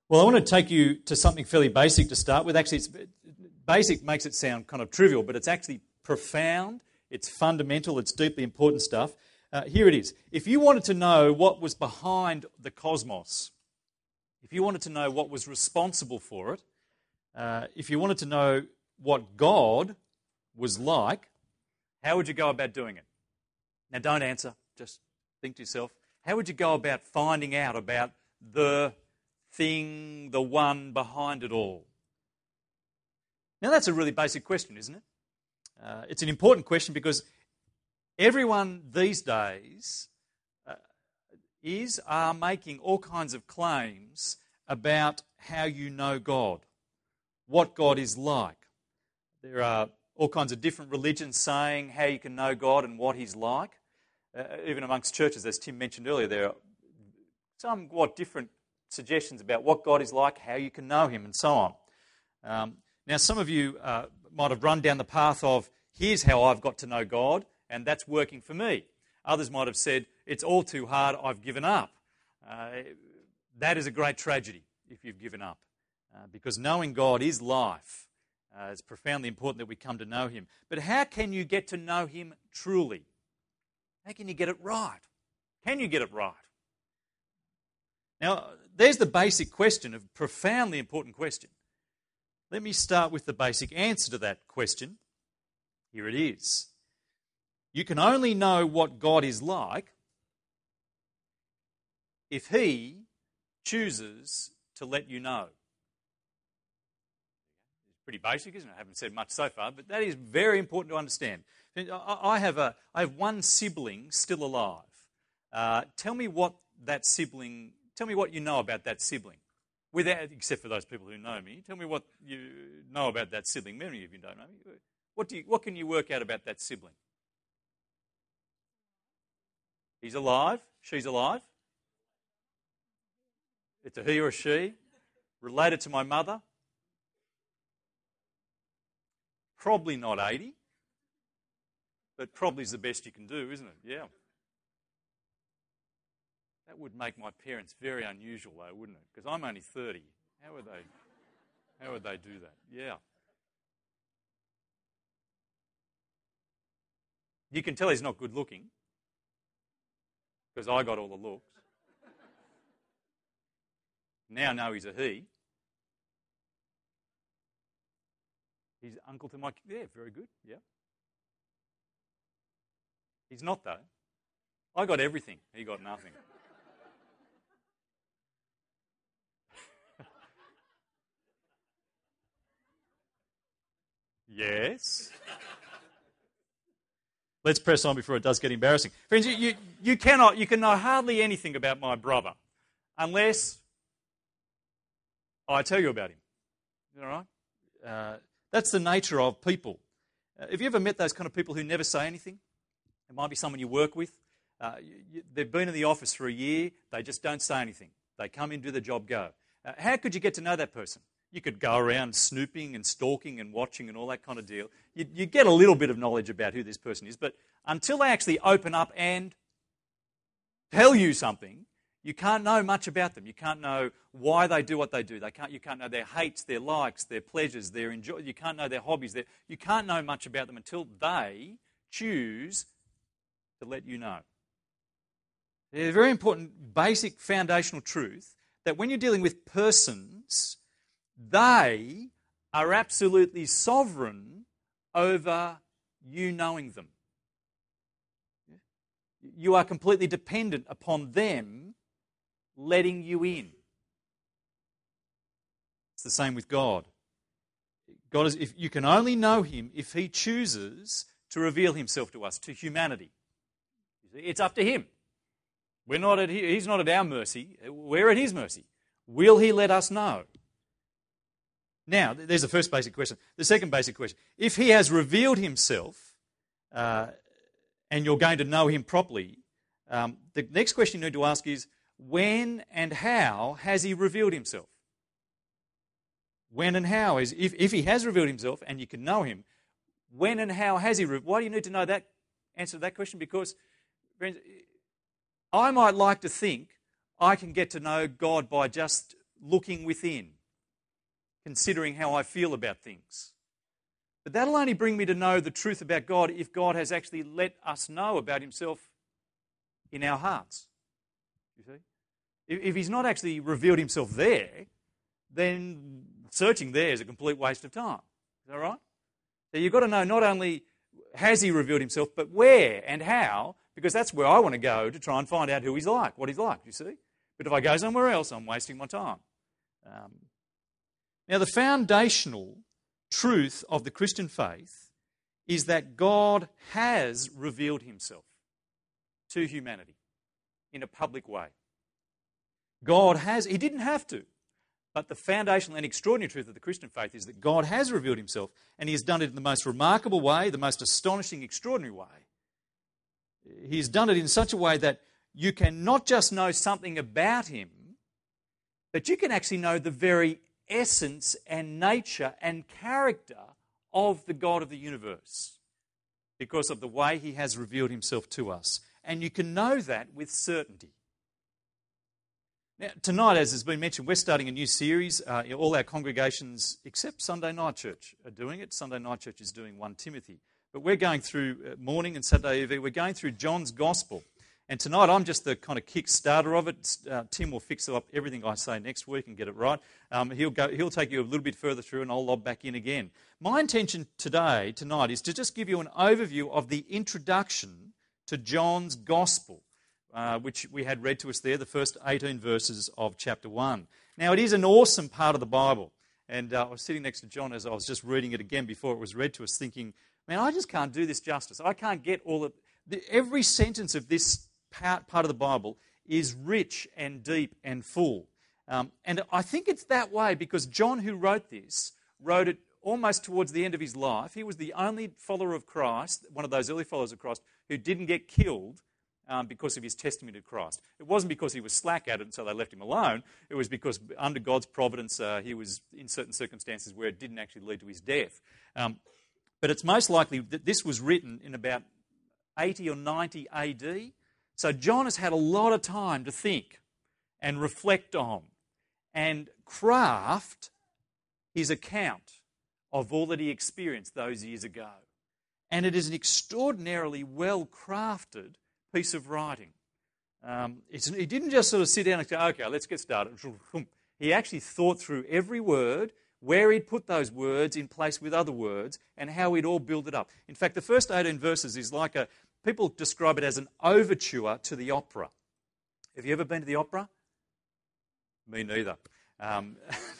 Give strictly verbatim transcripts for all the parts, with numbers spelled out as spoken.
Well, I want to take you to something fairly basic to start with. Actually, it's, basic makes it sound kind of trivial, but it's actually profound, it's fundamental, it's deeply important stuff. Uh, here it is. If you wanted to know what was behind the cosmos, if you wanted to know what was responsible for it, uh, if you wanted to know what God was like, how would you go about doing it? Now, don't answer. Just think to yourself, how would you go about finding out about the thing, the one behind it all? Now, that's a really basic question, isn't it? Uh, it's an important question because everyone these days uh, is, are making all kinds of claims about how you know God, what God is like. There are all kinds of different religions saying how you can know God and what He's like. Uh, even amongst churches, as Tim mentioned earlier, there are somewhat different suggestions about what God is like, how you can know Him, and so on. Um, now, some of you uh, might have run down the path of, here's how I've got to know God, and that's working for me. Others might have said, it's all too hard, I've given up. Uh, that is a great tragedy if you've given up, uh, because knowing God is life. Uh, it's profoundly important that we come to know Him. But how can you get to know Him truly? How can you get it right? Can you get it right? Now, there's the basic question, a profoundly important question. Let me start with the basic answer to that question. Here it is. You can only know what God is like if He chooses to let you know. It's pretty basic, isn't it? I haven't said much so far, but that is very important to understand. I have a, I have one sibling still alive. Uh, tell me what that sibling, tell me what you know about that sibling. Without, except for those people who know me, tell me what you know about that sibling. Many of you don't know me. What, do you, what can you work out about that sibling? He's alive. She's alive. It's a he or a she. Related to my mother. Probably not eighty. But probably is the best you can do, isn't it? Yeah. That would make my parents very unusual, though, wouldn't it? Because I'm only thirty. How would they? How would they do that? Yeah. You can tell he's not good looking because I got all the looks. Now I know he's a he. He's uncle to my... Yeah, very good. Yeah. He's not, though. I got everything. He got nothing. Yes. Let's press on before it does get embarrassing. Friends, you, you, you cannot, you can know hardly anything about my brother unless I tell you about him. Is that all right? Uh, that's the nature of people. Uh, have you ever met those kind of people who never say anything? It might be someone you work with. Uh, you, you, they've been in the office for a year. They just don't say anything. They come in, do the job, go. Uh, how could you get to know that person? You could go around snooping and stalking and watching and all that kind of deal. You, you get a little bit of knowledge about who this person is, but until they actually open up and tell you something, you can't know much about them. You can't know why they do what they do. They can't. You can't know their hates, their likes, their pleasures, their enjoy. You can't know their hobbies. Their, you can't know much about them until they choose to let you know. There's a very important, basic, foundational truth that when you're dealing with persons, they are absolutely sovereign over you knowing them. You are completely dependent upon them letting you in. It's the same with God. God is, if you can only know Him if He chooses to reveal Himself to us, to humanity. It's up to Him. We're not at, He's not at our mercy. We're at His mercy. Will He let us know? Now, there's the first basic question. The second basic question. If He has revealed Himself uh, and you're going to know Him properly, um, the next question you need to ask is, when and how has He revealed Himself? When and how is, if, if He has revealed Himself and you can know Him, when and how has He revealed? Why do you need to know that answer to that question? Because, friends, I might like to think I can get to know God by just looking within, considering how I feel about things. But that'll only bring me to know the truth about God if God has actually let us know about himself in our hearts. You see? If he's not actually revealed himself there, then searching there is a complete waste of time. Is that right? So you've got to know not only has he revealed himself, but where and how, because that's where I want to go to try and find out who he's like, what he's like, you see? But if I go somewhere else, I'm wasting my time. Um, now, the foundational truth of the Christian faith is that God has revealed himself to humanity in a public way. God has, he didn't have to, but the foundational and extraordinary truth of the Christian faith is that God has revealed himself, and he has done it in the most remarkable way, the most astonishing, extraordinary way. He's done it in such a way that you can not just know something about him, but you can actually know the very essence and nature and character of the God of the universe because of the way he has revealed himself to us. And you can know that with certainty. Now, tonight, as has been mentioned, we're starting a new series. Uh, all our congregations, except Sunday Night Church, are doing it. Sunday Night Church is doing First Timothy. But we're going through uh, morning and Saturday evening, we're going through John's Gospel. And tonight, I'm just the kind of kick-starter of it. Uh, Tim will fix up everything I say next week and get it right. Um, he'll go. He'll take you a little bit further through, and I'll lob back in again. My intention today, tonight, is to just give you an overview of the introduction to John's Gospel, uh, which we had read to us there, the first eighteen verses of chapter one. Now, it is an awesome part of the Bible. And uh, I was sitting next to John as I was just reading it again before it was read to us, thinking, man, I just can't do this justice. I can't get all of... The, every sentence of this part, part of the Bible is rich and deep and full. Um, and I think it's that way because John, who wrote this, wrote it almost towards the end of his life. He was the only follower of Christ, one of those early followers of Christ, who didn't get killed um, because of his testimony to Christ. It wasn't because he was slack at it and so they left him alone. It was because under God's providence uh, he was in certain circumstances where it didn't actually lead to his death. Um, but it's most likely that this was written in about eighty or ninety A D. So John has had a lot of time to think and reflect on and craft his account of all that he experienced those years ago. And it is an extraordinarily well-crafted piece of writing. Um, it's, he didn't just sort of sit down and say, okay, let's get started. He actually thought through every word, where he'd put those words in place with other words, and how he'd all build it up. In fact, the first eighteen verses is like a, people describe it as an overture to the opera. Have you ever been to the opera? Me neither. Um,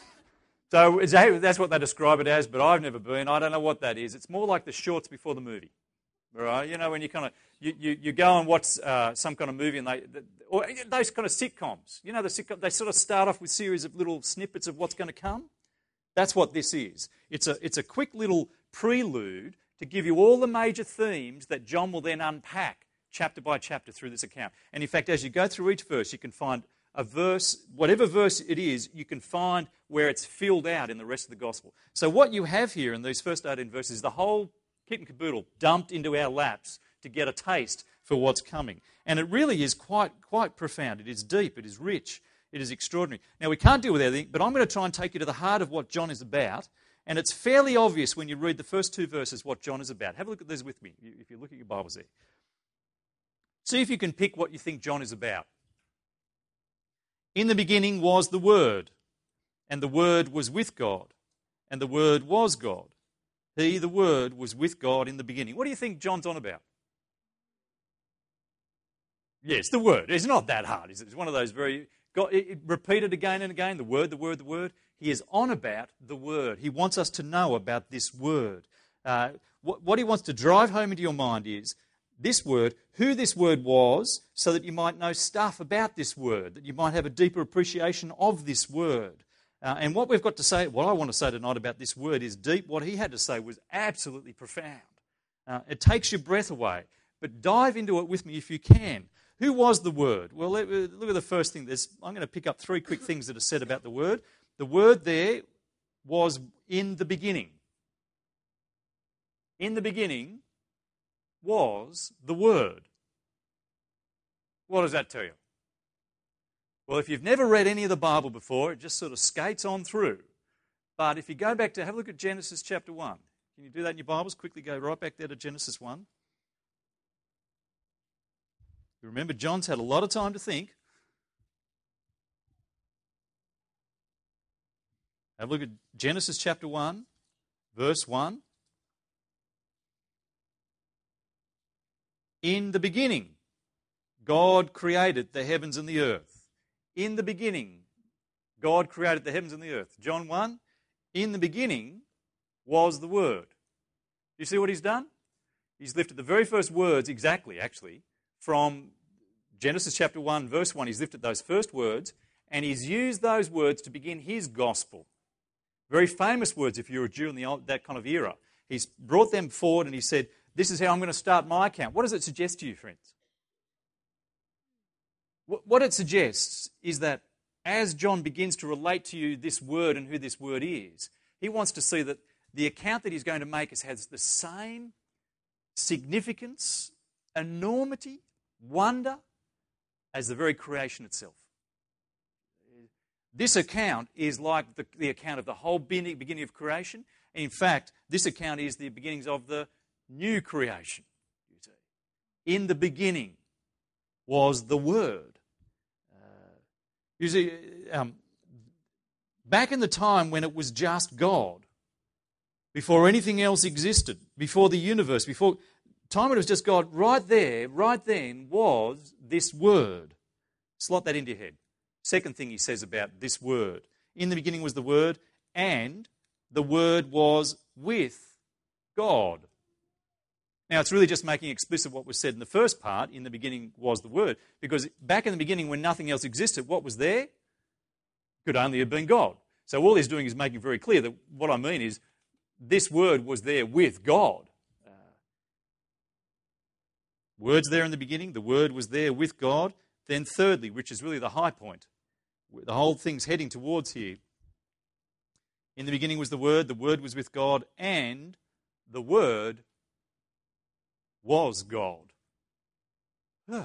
so that's what they describe it as, but I've never been. I don't know what that is. It's more like the shorts before the movie. Right? You know, when you kind of, you, you, you go and watch uh, some kind of movie and they, or those kind of sitcoms, you know, the sitcom, they sort of start off with a series of little snippets of what's going to come. That's what this is. It's a, it's a quick little prelude to give you all the major themes that John will then unpack chapter by chapter through this account. And in fact, as you go through each verse, you can find a verse, whatever verse it is, you can find where it's filled out in the rest of the gospel. So what you have here in these first eighteen verses is the whole kit and caboodle dumped into our laps to get a taste for what's coming. And it really is quite, quite profound. It is deep, it is rich, it is extraordinary. Now, we can't deal with everything, but I'm going to try and take you to the heart of what John is about. And it's fairly obvious when you read the first two verses what John is about. Have a look at these with me, if you look at your Bibles there. See if you can pick what you think John is about. In the beginning was the Word, and the Word was with God, and the Word was God. He, the Word, was with God in the beginning. What do you think John's on about? Yes, the Word. It's not that hard, is it? It's one of those very... God, it, it, repeated again and again, the Word, the Word, the Word. He is on about the Word. He wants us to know about this Word. Uh, what, what he wants to drive home into your mind is this Word, who this Word was, so that you might know stuff about this Word, that you might have a deeper appreciation of this Word. Uh, and what we've got to say, what I want to say tonight about this Word is deep. What he had to say was absolutely profound. Uh, it takes your breath away, but dive into it with me if you can. Who was the Word? Well, let, look at the first thing. There's, I'm going to pick up three quick things that are said about the Word. The Word there was in the beginning. In the beginning was the Word. What does that tell you? Well, if you've never read any of the Bible before, it just sort of skates on through. But if you go back to, have a look at Genesis chapter one. Can you do that in your Bibles? Quickly go right back there to Genesis one. Remember, John's had a lot of time to think. Have a look at Genesis chapter one, verse one. In the beginning, God created the heavens and the earth. In the beginning, God created the heavens and the earth. John one, in the beginning was the Word. You see what he's done? He's lifted the very first words, exactly, actually, from Genesis chapter one, verse one. He's lifted those first words, and he's used those words to begin his gospel. Very famous words if you're a Jew in the old, that kind of era. He's brought them forward and he said, this is how I'm going to start my account. What does it suggest to you, friends? What it suggests is that as John begins to relate to you this word and who this word is, he wants to see that the account that he's going to make has the same significance, enormity, wonder as the very creation itself. This account is like the, the account of the whole beginning of creation. In fact, this account is the beginnings of the new creation. In the beginning was the Word. Uh, you see, um, back in the time when it was just God, before anything else existed, before the universe, before time when it was just God, right there, right then was this Word. Slot that into your head. Second thing he says about this Word. In the beginning was the Word, and the Word was with God. Now, it's really just making explicit what was said in the first part, in the beginning was the Word, because back in the beginning when nothing else existed, what was there? Could only have been God. So all he's doing is making very clear that what I mean is this Word was there with God. Uh, Word's there in the beginning, the Word was there with God. Then thirdly, which is really the high point, the whole thing's heading towards here. In the beginning was the Word, the Word was with God, and the Word was God. Uh,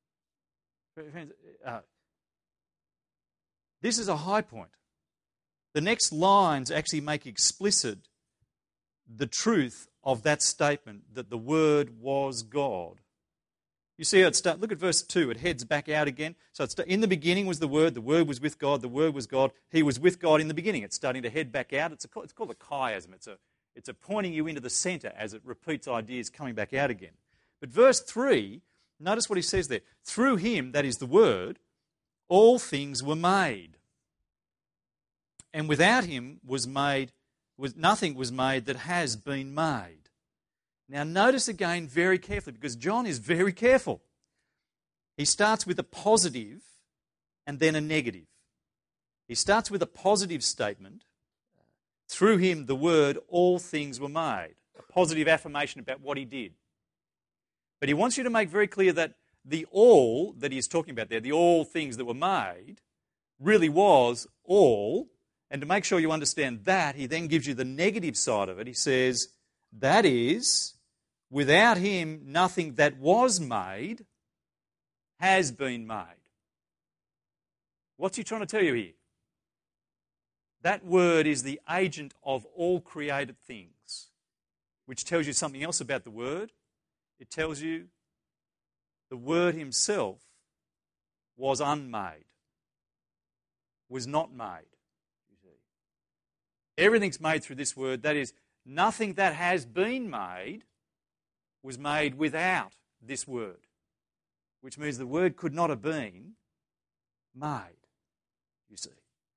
this is a high point. The next lines actually make explicit the truth of that statement that the Word was God. You see how it starts? Look at verse two. It heads back out again. So it's, in the beginning was the Word. The Word was with God. The Word was God. He was with God in the beginning. It's starting to head back out. It's, a, it's called a chiasm. It's a, it's a pointing you into the centre as it repeats ideas coming back out again. But verse three, notice what he says there. Through him, that is the Word, all things were made. And without him was made, was, nothing was made that has been made. Now notice again very carefully, because John is very careful. He starts with a positive and then a negative. He starts with a positive statement. Through him, the Word, all things were made. A positive affirmation about what he did. But he wants you to make very clear that the all that he's talking about there, the all things that were made, really was all. And to make sure you understand that, he then gives you the negative side of it. He says, that is, without him, nothing that was made has been made. What's he trying to tell you here? That word is the agent of all created things, which tells you something else about the Word. It tells you the Word himself was unmade, was not made. You see. Everything's made through this Word. That is, nothing that has been made was made without this Word, which means the Word could not have been made, you see.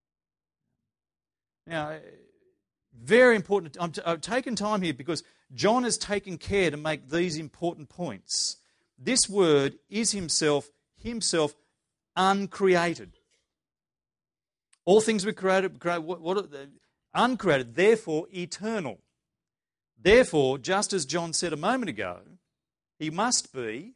Now, very important. I'm t- I've taken time here because John has taken care to make these important points. This Word is himself, himself uncreated. All things were created, created what, what are they? Uncreated, therefore eternal. Therefore, just as John said a moment ago, he must be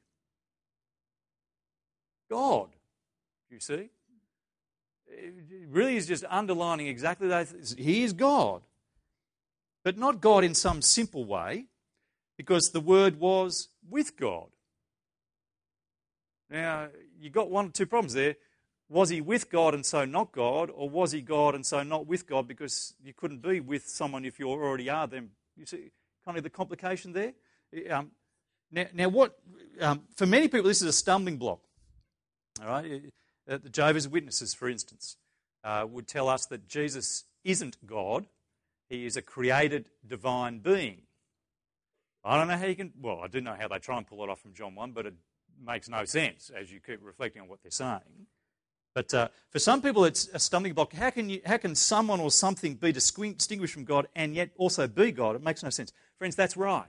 God, you see. It really is just underlining exactly that. He is God. But not God in some simple way, because the Word was with God. Now, you've got one or two problems there. was he with God and so not God, or was he God and so not with God, because you couldn't be with someone if you already are them? You see kind of the complication there? Um, now, now, what, um, for many people, this is a stumbling block. All right? Uh, the Jehovah's Witnesses, for instance, uh, would tell us that Jesus isn't God. He is a created divine being. I don't know how you can, well, I do know how they try and pull it off from John one, but it makes no sense as you keep reflecting on what they're saying. But uh, for some people, it's a stumbling block. How can you, how can someone or something be distinguished from God and yet also be God? It makes no sense. Friends, that's right.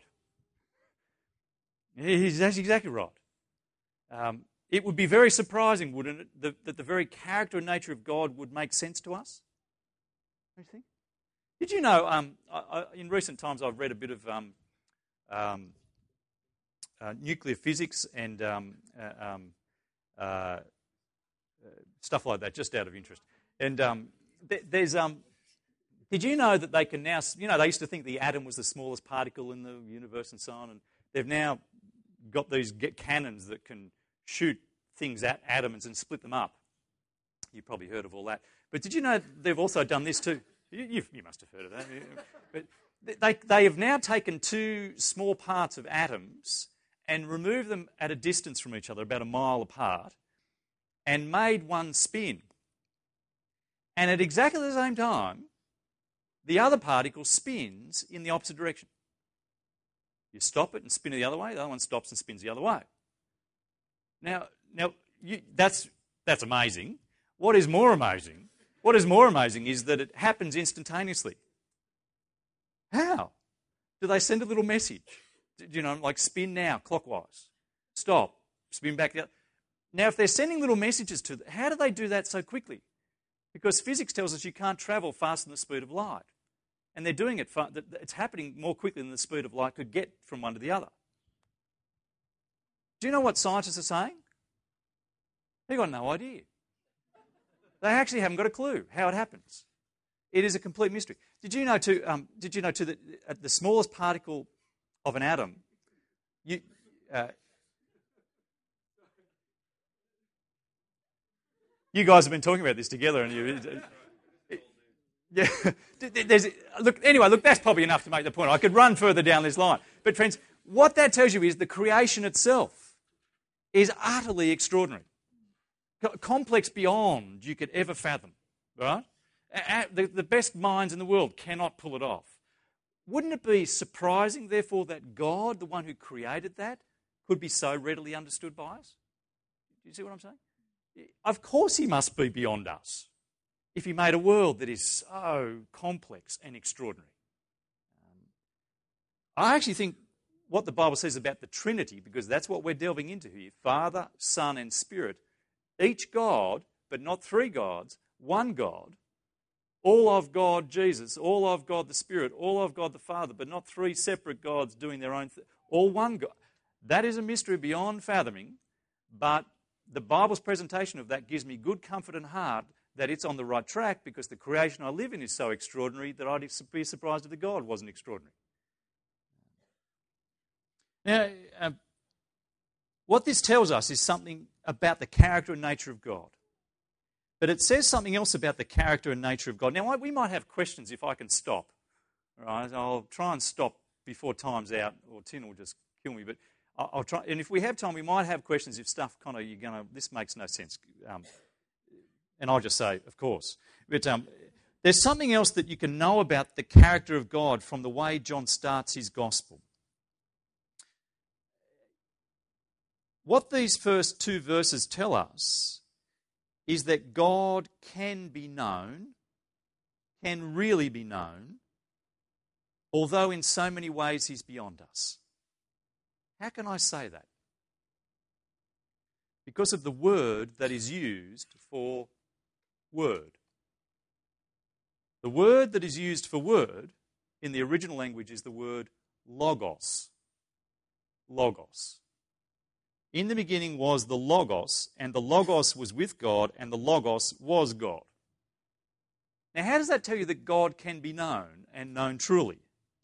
He's, that's exactly right. Um, it would be very surprising, wouldn't it, that, that the very character and nature of God would make sense to us? Don't you think? Did you know, um, I, I, in recent times I've read a bit of um, um, uh, nuclear physics and um, uh, um, uh, stuff like that, just out of interest. And um, th- there's, um, did you know that they can now, you know, they used to think the atom was the smallest particle in the universe and so on, and they've now got these cannons that can shoot things at atoms and split them up. You've probably heard of all that. But did you know they've also done this too? You, you've, you must have heard of that. But they, they have now taken two small parts of atoms and removed them at a distance from each other, about a mile apart, and made one spin. And at exactly the same time, the other particle spins in the opposite direction. You stop it and spin it the other way, the other one stops and spins the other way. Now, now you, that's, that's amazing. What is more amazing, what is more amazing is that it happens instantaneously. How? Do they send a little message? Do you know, like spin now, clockwise. Stop, spin back the other. Now, if they're sending little messages to them, how do they do that so quickly? Because physics tells us you can't travel faster than the speed of light. And they're doing it, it's happening more quickly than the speed of light could get from one to the other. Do you know what scientists are saying? They've got no idea. They actually haven't got a clue how it happens. It is a complete mystery. Did you know too, um, did you know too that at the smallest particle of an atom, you... Uh, You guys have been talking about this together, and you, yeah. There's, look, anyway, look, that's probably enough to make the point. I could run further down this line, but friends, what that tells you is the creation itself is utterly extraordinary, Co- complex beyond you could ever fathom. Right? The, the best minds in the world cannot pull it off. Wouldn't it be surprising, therefore, that God, the one who created that, could be so readily understood by us? Do you see what I'm saying? Of course he must be beyond us if he made a world that is so complex and extraordinary. Um, I actually think what the Bible says about the Trinity, because that's what we're delving into here, Father, Son and Spirit, each God, but not three gods, one God, all of God Jesus, all of God the Spirit, all of God the Father, but not three separate gods doing their own thing, all one God. That is a mystery beyond fathoming, but the Bible's presentation of that gives me good comfort and heart that it's on the right track, because the creation I live in is so extraordinary that I'd be surprised if the God wasn't extraordinary. Now, uh, what this tells us is something about the character and nature of God. But it says something else about the character and nature of God. Now, we might have questions if I can stop. All right? I'll try and stop before time's out, or Tin will just kill me, but I'll try, and if we have time, we might have questions if stuff kind of, you're going to, this makes no sense. Um, and I'll just say, of course. But um, there's something else that you can know about the character of God from the way John starts his gospel. What these first two verses tell us is that God can be known, can really be known, although in so many ways he's beyond us. How can I say that? Because of the word that is used for word. The word that is used for word in the original language is the word logos. Logos. In the beginning was the Logos, and the Logos was with God, and the Logos was God. Now, how does that tell you that God can be known and known truly?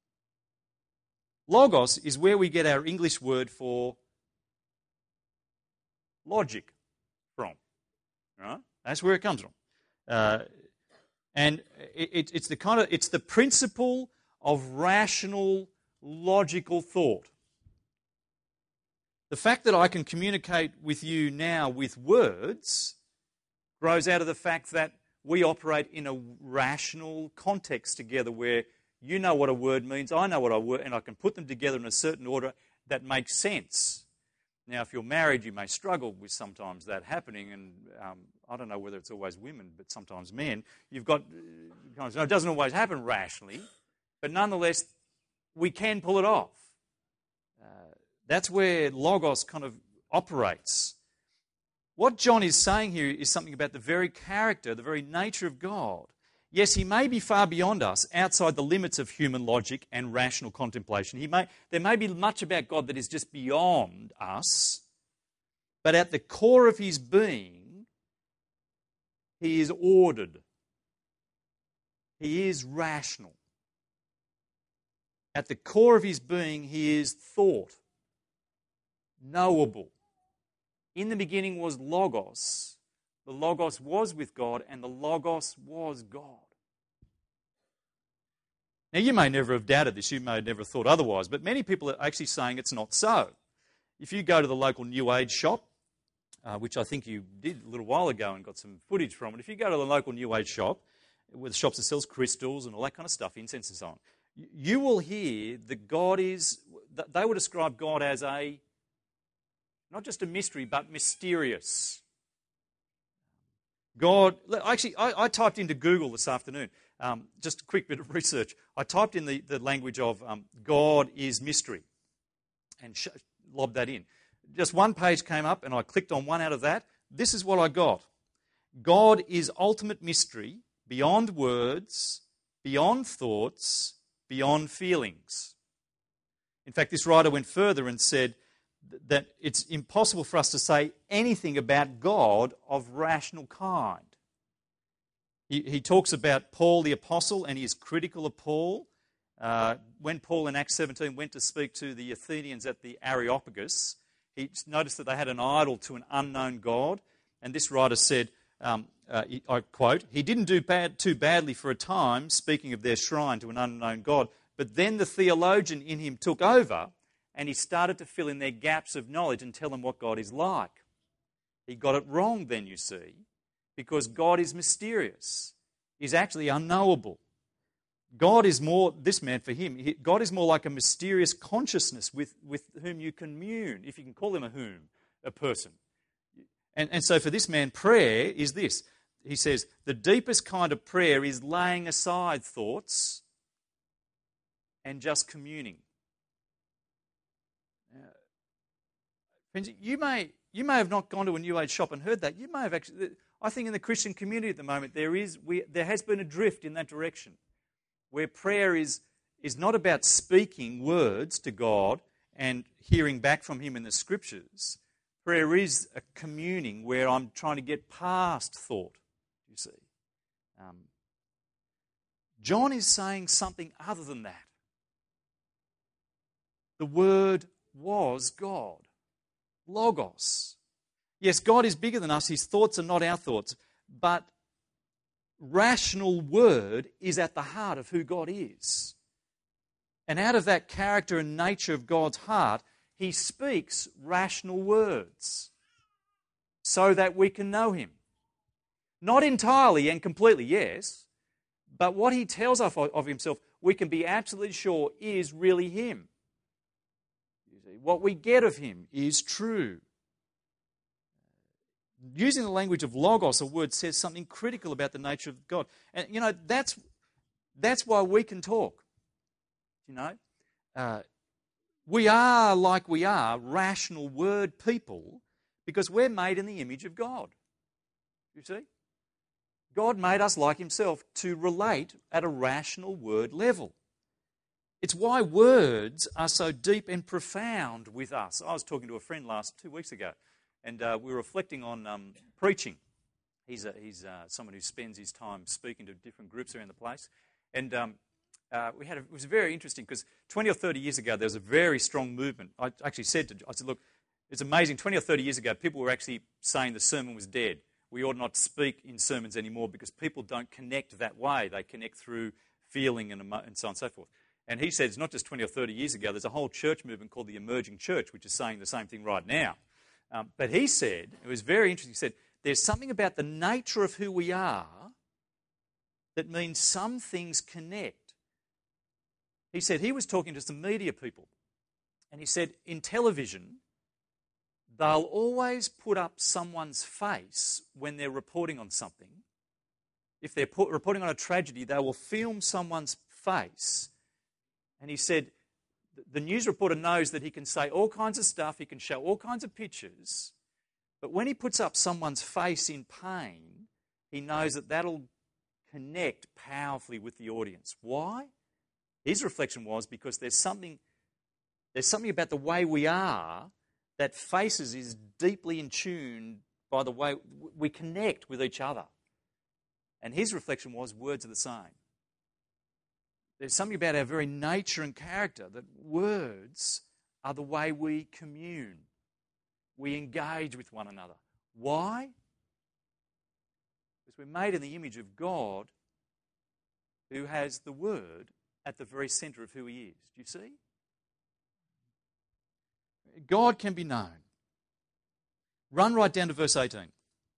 Logos is where we get our English word for logic from. Right? That's where it comes from. Uh, and it, it, it's the kind of it's the principle of rational, logical thought. The fact that I can communicate with you now with words grows out of the fact that we operate in a rational context together where you know what a word means, I know what a word, and I can put them together in a certain order that makes sense. Now, if you're married, you may struggle with sometimes that happening, and um, I don't know whether it's always women, but sometimes men. You've got, uh, it doesn't always happen rationally, but nonetheless, we can pull it off. Uh, that's where Logos kind of operates. What John is saying here is something about the very character, the very nature of God. Yes, he may be far beyond us, outside the limits of human logic and rational contemplation. He may, there may be much about God that is just beyond us, but at the core of his being, he is ordered. He is rational. At the core of his being, he is thought, knowable. In the beginning was Logos. The Logos was with God, and the Logos was God. Now, you may never have doubted this. You may have never thought otherwise, but many people are actually saying it's not so. If you go to the local New Age shop, uh, which I think you did a little while ago and got some footage from it, if you go to the local New Age shop, with shops that sells crystals and all that kind of stuff, incense and so on, you will hear that God is, they will describe God as a, not just a mystery, but mysterious. God, actually, I, I typed into Google this afternoon, um, just a quick bit of research. I typed in the, the language of um, God is mystery and sh- lobbed that in. Just one page came up and I clicked on one out of that. This is what I got. God is ultimate mystery, beyond words, beyond thoughts, beyond feelings. In fact, this writer went further and said that it's impossible for us to say anything about God of rational kind. He, he talks about Paul the Apostle, and he is critical of Paul. Uh, when Paul in Acts seventeen went to speak to the Athenians at the Areopagus, he noticed that they had an idol to an unknown God, and this writer said, um, uh, I quote, "He didn't do bad, too badly for a time, speaking of their shrine to an unknown God, but then the theologian in him took over, and he started to fill in their gaps of knowledge and tell them what God is like." He got it wrong then, you see, because God is mysterious. He's actually unknowable. God is more, this man for him, God is more like a mysterious consciousness with, with whom you commune, if you can call him a whom, a person. And, and so for this man, prayer is this. He says, the deepest kind of prayer is laying aside thoughts and just communing. Friends, you may you may have not gone to a New Age shop and heard that. You may have actually. I think in the Christian community at the moment there is we, there has been a drift in that direction, where prayer is is not about speaking words to God and hearing back from Him in the Scriptures. Prayer is a communing where I'm trying to get past thought. You see, um, John is saying something other than that. The Word was God. Logos. Yes, God is bigger than us. His thoughts are not our thoughts. But rational word is at the heart of who God is. And out of that character and nature of God's heart, He speaks rational words so that we can know Him. Not entirely and completely, yes, but what He tells us of Himself, we can be absolutely sure is really Him. What we get of Him is true. Using the language of logos, a word says something critical about the nature of God. And, you know, that's that's why we can talk. You know, uh, we are like we are, rational word people, because we're made in the image of God. You see? God made us like Himself to relate at a rational word level. It's why words are so deep and profound with us. I was talking to a friend last two weeks ago, and uh, we were reflecting on um, preaching. He's a, he's uh, someone who spends his time speaking to different groups around the place, and um, uh, we had a, it was very interesting because twenty or thirty years ago there was a very strong movement. I actually said to I said, look, it's amazing. Twenty or thirty years ago, people were actually saying the sermon was dead. we ought not speak in sermons anymore because people don't connect that way. They connect through feeling and, emo- and so on and so forth. And he said it's not just twenty or thirty years ago. There's a whole church movement called the Emerging Church, which is saying the same thing right now. Um, but he said, it was very interesting, he said, there's something about the nature of who we are that means some things connect. He said he was talking to some media people, and he said in television, they'll always put up someone's face when they're reporting on something. If they're put, reporting on a tragedy, they will film someone's face. And he said the news reporter knows that he can say all kinds of stuff, he can show all kinds of pictures, but when he puts up someone's face in pain, he knows that that'll connect powerfully with the audience. Why? His reflection was because there's something, there's something about the way we are that faces is deeply in tune by the way we connect with each other. And his reflection was words are the same. There's something about our very nature and character that words are the way we commune. We engage with one another. Why? Because we're made in the image of God who has the Word at the very centre of who He is. Do you see? God can be known. Run right down to verse eighteen.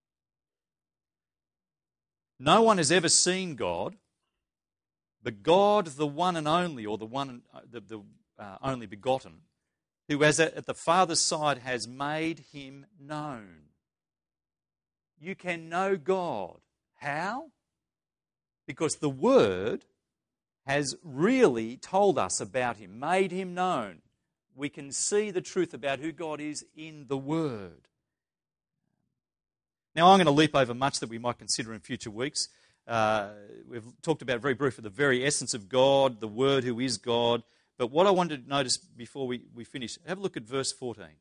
No one has ever seen God, but God, the one and only, or the one, the, the uh, only begotten, who as at the Father's side has made Him known. You can know God. How? Because the Word has really told us about Him, made Him known. We can see the truth about who God is in the Word. Now, I'm going to leap over much that we might consider in future weeks. Uh, we've talked about very briefly the very essence of God, the Word who is God. But what I wanted to notice before we, we finish, have a look at verse fourteen.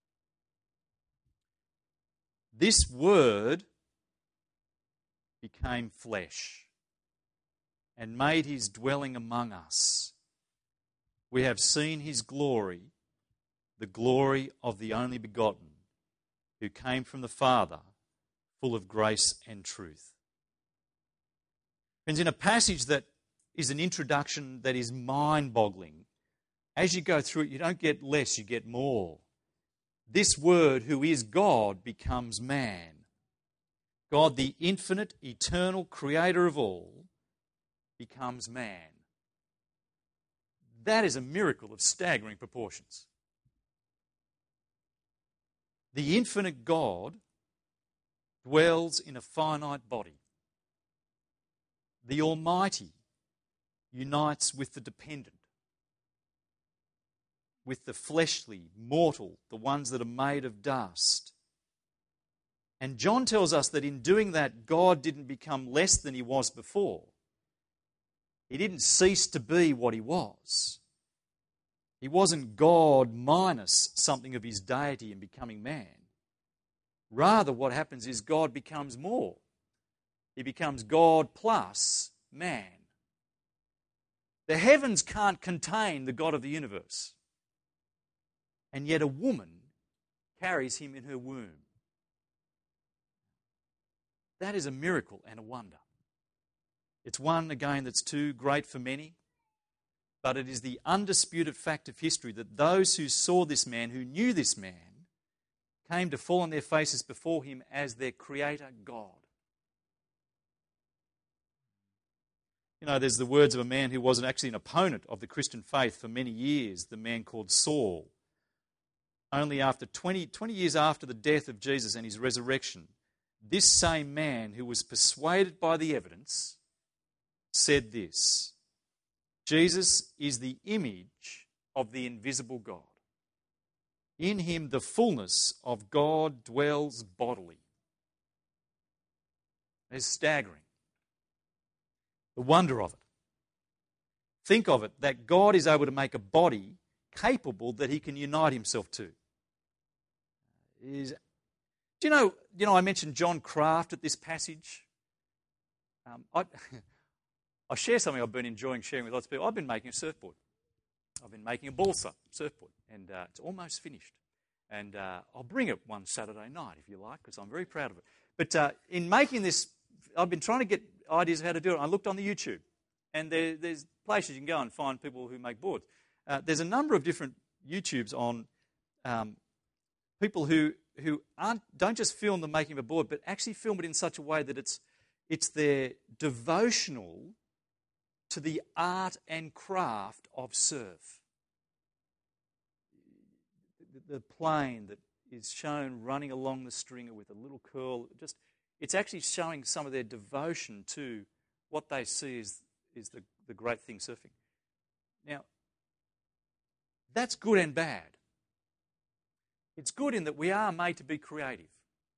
This Word became flesh and made His dwelling among us. We have seen His glory, the glory of the only begotten, who came from the Father, full of grace and truth. Friends, in a passage that is an introduction that is mind-boggling, as you go through it, you don't get less, you get more. This Word, who is God, becomes man. God, the infinite, eternal creator of all, becomes man. That is a miracle of staggering proportions. The infinite God dwells in a finite body. The Almighty unites with the dependent, with the fleshly, mortal, the ones that are made of dust. And John tells us that in doing that, God didn't become less than He was before. He didn't cease to be what He was. He wasn't God minus something of His deity and becoming man. Rather, what happens is God becomes more. He becomes God plus man. The heavens can't contain the God of the universe. And yet a woman carries Him in her womb. That is a miracle and a wonder. It's one, again, that's too great for many, but it is the undisputed fact of history that those who saw this man, who knew this man, came to fall on their faces before Him as their Creator God. You know, there's the words of a man who was actually an opponent of the Christian faith for many years, the man called Saul. Only after twenty, twenty years after the death of Jesus and His resurrection, this same man who was persuaded by the evidence said this: Jesus is the image of the invisible God. In Him the fullness of God dwells bodily. It's staggering. The wonder of it. Think of it, that God is able to make a body capable that He can unite Himself to. Is, do you know, you know, I mentioned John Kraft at this passage. Um, I, I'll share something I've been enjoying sharing with lots of people. I've been making a surfboard. I've been making a balsa surfboard, and uh, it's almost finished. And uh, I'll bring it one Saturday night, if you like, because I'm very proud of it. But uh, in making this, I've been trying to get ideas of how to do it. I looked on the YouTube, and there, there's places you can go and find people who make boards. Uh, there's a number of different YouTubes on um, people who who aren't don't just film the making of a board, but actually film it in such a way that it's it's their devotional to the art and craft of surf. The, the plane that is shown running along the stringer with a little curl, just it's actually showing some of their devotion to what they see is, is the, the great thing surfing. Now, that's good and bad. It's good in that we are made to be creative.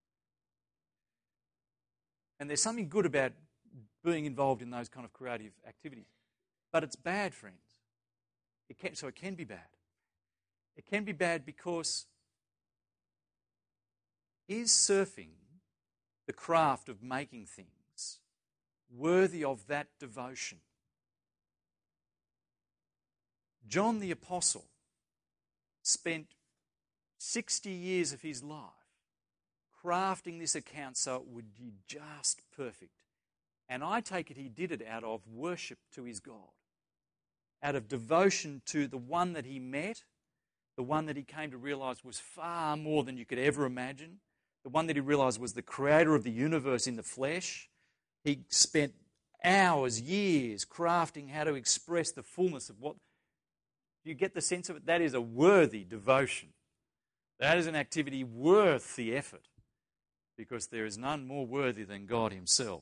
And there's something good about being involved in those kind of creative activities. But it's bad, friends. It can, so it can be bad. It can be bad because is surfing, the craft of making things, worthy of that devotion? John the Apostle spent sixty years of his life crafting this account so it would be just perfect. And I take it he did it out of worship to his God, out of devotion to the one that he met, the one that he came to realise was far more than you could ever imagine, the one that he realised was the creator of the universe in the flesh. He spent hours, years crafting how to express the fullness of what... Do you get the sense of it? That is a worthy devotion. That is an activity worth the effort, because there is none more worthy than God himself.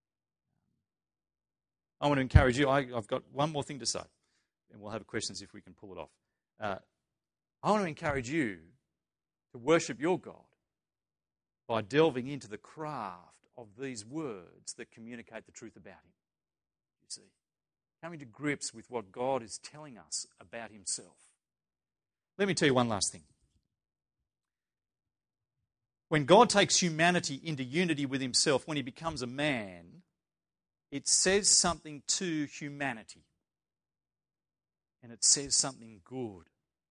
I want to encourage you. I, I've got one more thing to say, and we'll have questions if we can pull it off. Uh, I want to encourage you to worship your God by delving into the craft of these words that communicate the truth about him. You see, coming to grips with what God is telling us about himself. Let me tell you one last thing. When God takes humanity into unity with himself, when he becomes a man, it says something to humanity. And it says something good.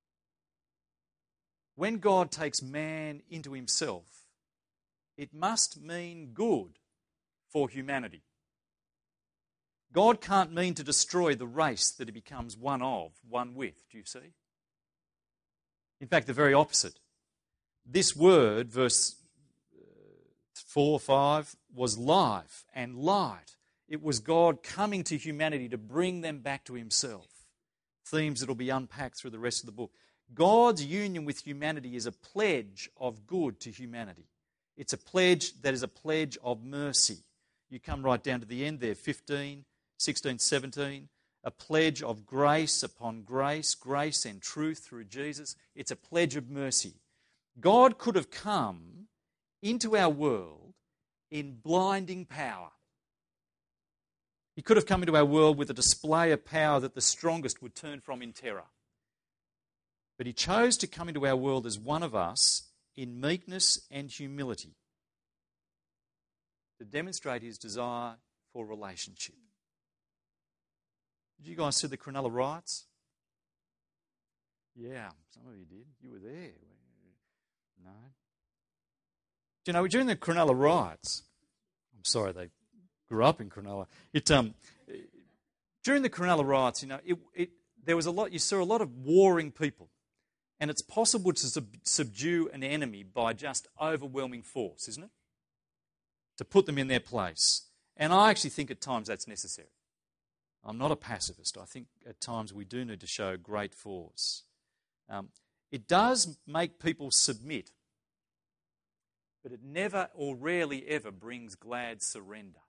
When God takes man into himself, it must mean good for humanity. God can't mean to destroy the race that he becomes one of, one with, do you see? In fact, the very opposite. This word, verse four, five, was life and light. It was God coming to humanity to bring them back to himself. Themes that will be unpacked through the rest of the book. God's union with humanity is a pledge of good to humanity. It's a pledge that is a pledge of mercy. You come right down to the end there, fifteen, sixteen, seventeen. A pledge of grace upon grace, grace and truth through Jesus. It's a pledge of mercy. God could have come into our world in blinding power. He could have come into our world with a display of power that the strongest would turn from in terror. But he chose to come into our world as one of us in meekness and humility to demonstrate his desire for relationship. Did you guys see the Cronulla riots? Yeah, some of you did. You were there. No. Do you know, during the Cronulla riots, I'm sorry they grew up in Cronulla. It um, during the Cronulla riots, you know, it, it there was a lot. You saw a lot of warring people, and it's possible to sub, subdue an enemy by just overwhelming force, isn't it? To put them in their place, and I actually think at times that's necessary. I'm not a pacifist. I think at times we do need to show great force. Um, it does make people submit, but it never or rarely ever brings glad surrender.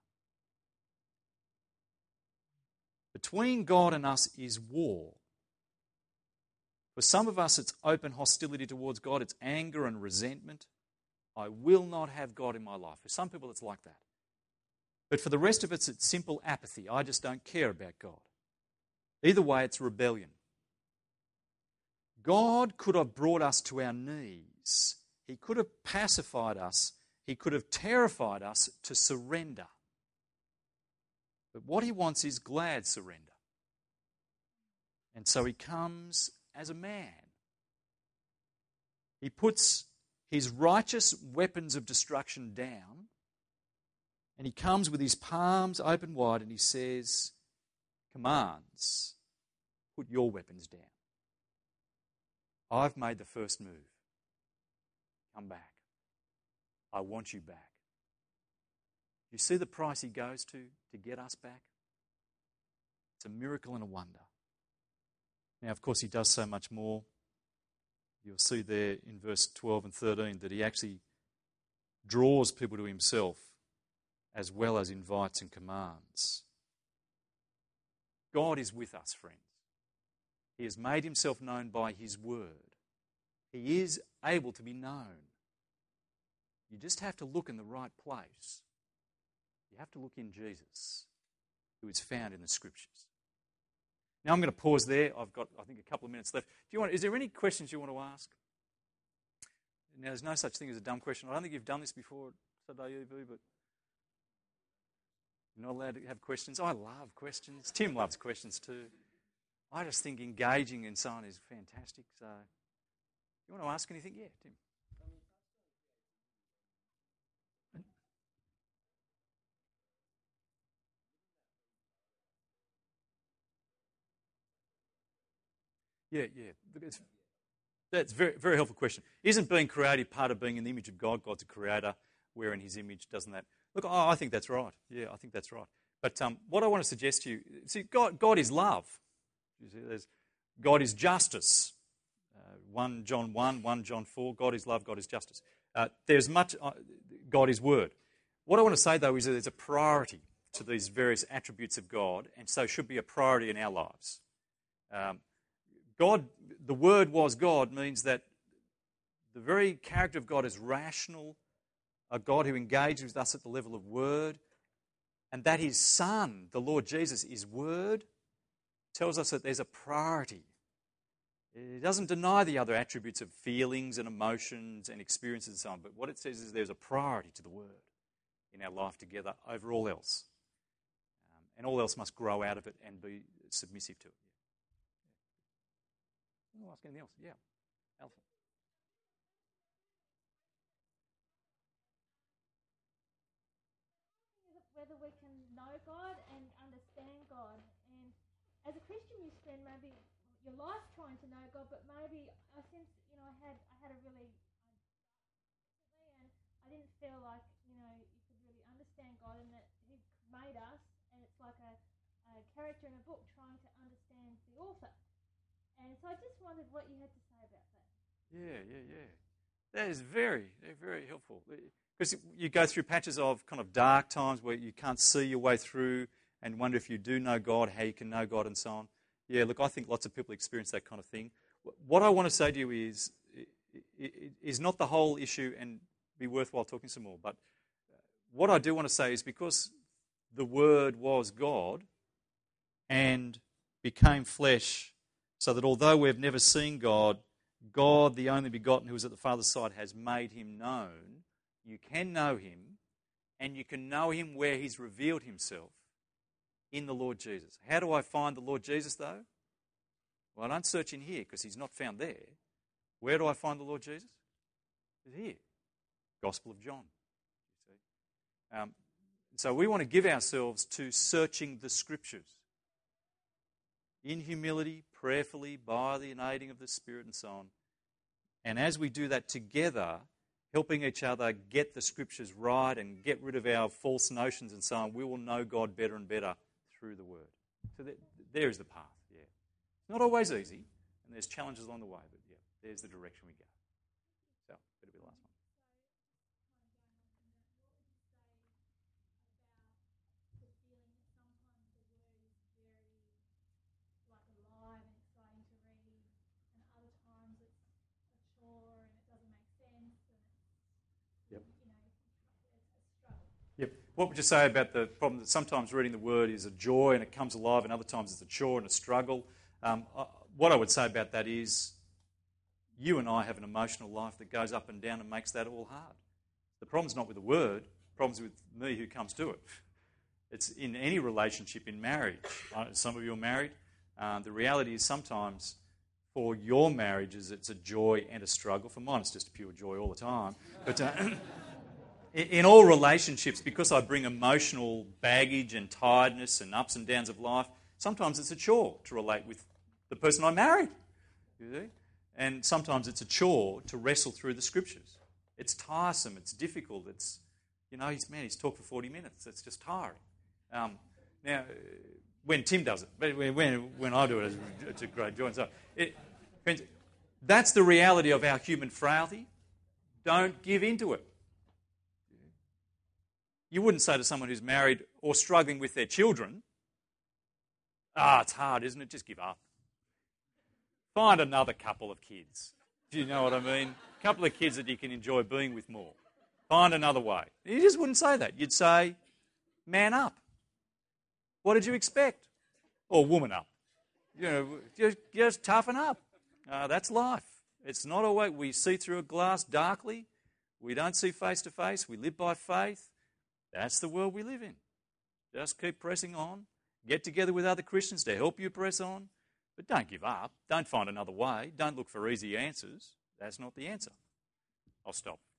Between God and us is war. For some of us, it's open hostility towards God. It's anger and resentment. I will not have God in my life. For some people, it's like that. But for the rest of us, it's simple apathy. I just don't care about God. Either way, it's rebellion. God could have brought us to our knees. He could have pacified us. He could have terrified us to surrender. But what he wants is glad surrender. And so he comes as a man. He puts his righteous weapons of destruction down And he comes with his palms open wide and he says, commands, put your weapons down. I've made the first move. Come back. I want you back. You see the price he goes to to get us back? It's a miracle and a wonder. Now, of course, he does so much more. You'll see there in verse twelve and thirteen that he actually draws people to himself as well as invites and commands. God is with us, friends. He has made himself known by his word. He is able to be known. You just have to look in the right place. You have to look in Jesus, who is found in the Scriptures. Now I'm going to pause there. I've got, I think, a couple of minutes left. Do you want? Is there any questions you want to ask? Now, there's no such thing as a dumb question. I don't think you've done this before today, E V, but you're not allowed to have questions. I love questions. Tim loves questions too. I just think engaging in someone is fantastic. So, you want to ask anything? Yeah, Tim. Yeah, yeah. It's, that's a very, very helpful question. Isn't being creative part of being in the image of God? God's a creator. We're in his image. Doesn't that? Look, oh, I think that's right. Yeah, I think that's right. But um, what I want to suggest to you, see, God, God is love. You see, there's, God is justice. Uh, First John one, First John four, God is love, God is justice. Uh, there's much, uh, God is word. What I want to say, though, is that there's a priority to these various attributes of God, and so should be a priority in our lives. Um, God, the Word was God, means that the very character of God is rational, a God who engages with us at the level of Word, and that his Son, the Lord Jesus, is Word, tells us that there's a priority. It doesn't deny the other attributes of feelings and emotions and experiences and so on, but what it says is there's a priority to the Word in our life together over all else. Um, and all else must grow out of it and be submissive to it. I'll ask anything else. Yeah. Alpha. Whether we can know God and understand God. And as a Christian, you spend maybe your life trying to know God, but maybe I sense, you know, I had I had a really, and I didn't feel like, you know, you could really understand God and that he made us, and it's like a, a character in a book trying to understand the author. And so I just wondered what you had to say about that. Yeah, yeah, yeah. That is very, very helpful. Because you go through patches of kind of dark times where you can't see your way through and wonder if you do know God, how you can know God and so on. Yeah, look, I think lots of people experience that kind of thing. What I want to say to you is, is not the whole issue and be worthwhile talking some more, but what I do want to say is because the Word was God and became flesh, so that although we've never seen God, God, the only begotten who is at the Father's side, has made him known. You can know him, and you can know him where he's revealed himself in the Lord Jesus. How do I find the Lord Jesus, though? Well, I don't search in here because he's not found there. Where do I find the Lord Jesus? He's here. Gospel of John. You see? Um, so we want to give ourselves to searching the Scriptures. In humility, prayerfully, by the aiding of the Spirit and so on. And as we do that together, helping each other get the Scriptures right and get rid of our false notions and so on, we will know God better and better through the Word. So that, there is the path, yeah. It's not always easy, and there's challenges along the way, but yeah, there's the direction we go. So, that'll be the last one. Yep. What would you say about the problem that sometimes reading the Word is a joy and it comes alive, and other times it's a chore and a struggle? Um, uh, what I would say about that is you and I have an emotional life that goes up and down and makes that all hard. The problem's not with the Word, the problem's with me who comes to it. It's in any relationship, in marriage. Some of you are married. Uh, the reality is sometimes for your marriages it's a joy and a struggle. For mine it's just pure joy all the time. But... Uh, In, in all relationships, because I bring emotional baggage and tiredness and ups and downs of life, sometimes it's a chore to relate with the person I married. You see? And sometimes it's a chore to wrestle through the Scriptures. It's tiresome, it's difficult, it's, you know, he's, man, he's talked for forty minutes. It's just tiring. Um, now, when Tim does it, but when, when I do it, it's a great joy. So, it, friends, that's the reality of our human frailty. Don't give in to it. You wouldn't say to someone who's married or struggling with their children, ah, it's hard, isn't it? Just give up. Find another couple of kids. Do you know what I mean? A couple of kids that you can enjoy being with more. Find another way. You just wouldn't say that. You'd say, man up. What did you expect? Or woman up. You know, just, just toughen up. Uh, that's life. It's not always, we see through a glass darkly. We don't see face to face. We live by faith. That's the world we live in. Just keep pressing on. Get together with other Christians to help you press on. But don't give up. Don't find another way. Don't look for easy answers. That's not the answer. I'll stop.